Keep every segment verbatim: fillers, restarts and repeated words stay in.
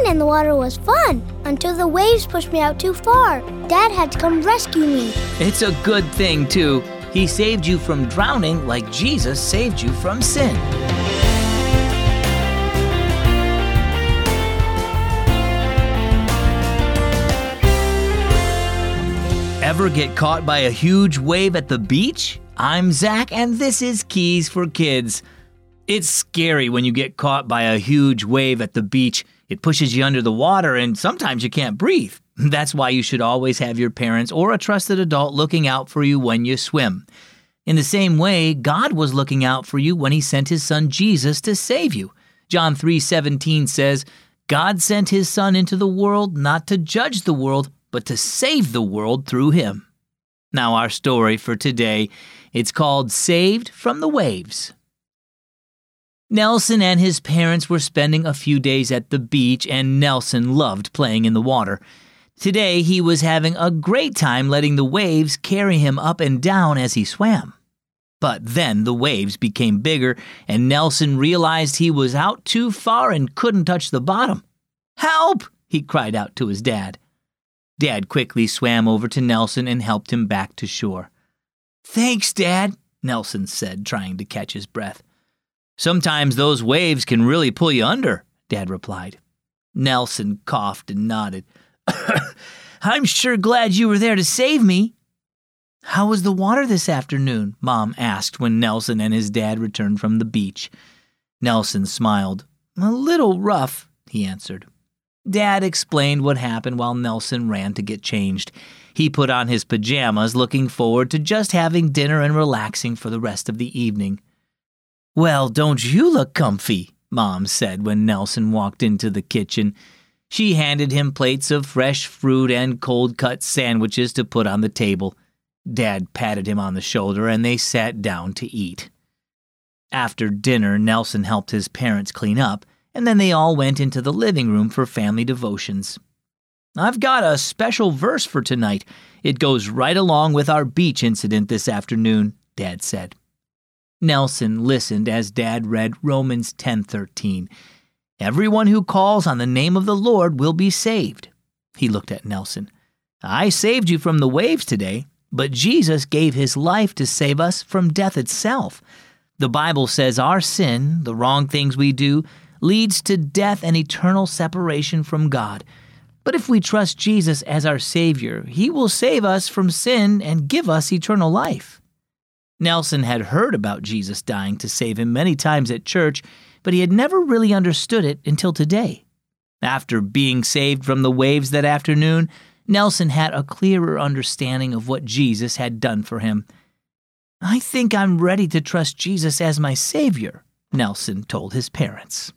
Playing in the water was fun until the waves pushed me out too far. Dad had to come rescue me. It's a good thing, too. He saved you from drowning like Jesus saved you from sin. Ever get caught by a huge wave at the beach? I'm Zach, and this is Keys for Kids. It's scary when you get caught by a huge wave at the beach. It pushes you under the water, and sometimes you can't breathe. That's why you should always have your parents or a trusted adult looking out for you when you swim. In the same way, God was looking out for you when he sent his son Jesus to save you. John three seventeen says, God sent his son into the world not to judge the world, but to save the world through him. Now our story for today, it's called Saved from the Waves. Nelson and his parents were spending a few days at the beach, and Nelson loved playing in the water. Today he was having a great time letting the waves carry him up and down as he swam. But then the waves became bigger, and Nelson realized he was out too far and couldn't touch the bottom. "Help!" he cried out to his dad. Dad quickly swam over to Nelson and helped him back to shore. "Thanks, Dad," Nelson said, trying to catch his breath. "Sometimes those waves can really pull you under," Dad replied. Nelson coughed and nodded. "I'm sure glad you were there to save me." "How was the water this afternoon?" Mom asked when Nelson and his dad returned from the beach. Nelson smiled. "A little rough," he answered. Dad explained what happened while Nelson ran to get changed. He put on his pajamas, looking forward to just having dinner and relaxing for the rest of the evening. "Well, don't you look comfy?" Mom said when Nelson walked into the kitchen. She handed him plates of fresh fruit and cold-cut sandwiches to put on the table. Dad patted him on the shoulder, and they sat down to eat. After dinner, Nelson helped his parents clean up, and then they all went into the living room for family devotions. "I've got a special verse for tonight. It goes right along with our beach incident this afternoon," Dad said. Nelson listened as Dad read Romans ten thirteen. "Everyone who calls on the name of the Lord will be saved." He looked at Nelson. "I saved you from the waves today, but Jesus gave his life to save us from death itself. The Bible says our sin, the wrong things we do, leads to death and eternal separation from God. But if we trust Jesus as our Savior, he will save us from sin and give us eternal life." Nelson had heard about Jesus dying to save him many times at church, but he had never really understood it until today. After being saved from the waves that afternoon, Nelson had a clearer understanding of what Jesus had done for him. "I think I'm ready to trust Jesus as my Savior," Nelson told his parents.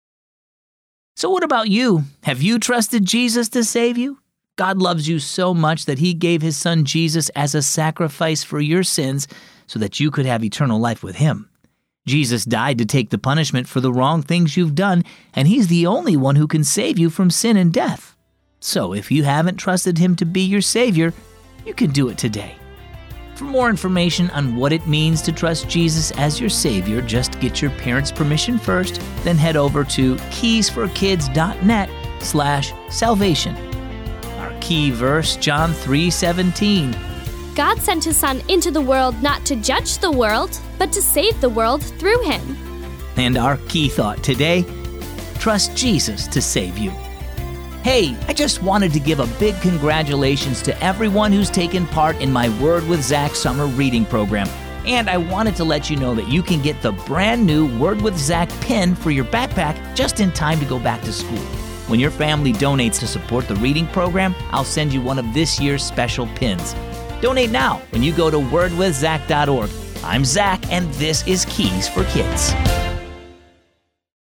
So what about you? Have you trusted Jesus to save you? God loves you so much that he gave his son Jesus as a sacrifice for your sins so that you could have eternal life with him. Jesus died to take the punishment for the wrong things you've done, and he's the only one who can save you from sin and death. So if you haven't trusted him to be your Savior, you can do it today. For more information on what it means to trust Jesus as your Savior, just get your parents' permission first, then head over to keysforkids.net slash salvation. Our key verse, John three seventeen. God sent his son into the world not to judge the world, but to save the world through him. And our key thought today, trust Jesus to save you. Hey, I just wanted to give a big congratulations to everyone who's taken part in my Word with Zach summer reading program. And I wanted to let you know that you can get the brand new Word with Zach pin for your backpack just in time to go back to school. When your family donates to support the reading program, I'll send you one of this year's special pins. Donate now when you go to word with zach dot org. I'm Zach, and this is Keys for Kids.